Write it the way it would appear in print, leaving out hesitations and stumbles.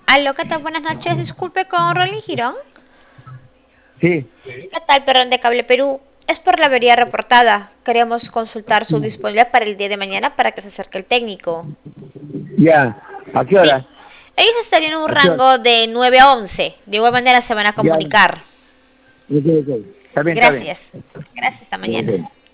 Aló, ¿qué tal? Buenas noches. Disculpe con Rolly Girón. Sí, ¿Qué tal, perdón, de Cable Perú? Es por la avería reportada. Queríamos consultar su disponibilidad para el día de mañana para que se acerque el técnico. ya. ¿A qué ¿Sí? hora? Ellos estarían en un ¿A qué hora? rango de 9 a 11. De igual manera se van a Ya. comunicar. Ok, ok. Está bien, está bien. Gracias. Gracias, hasta mañana. Ok.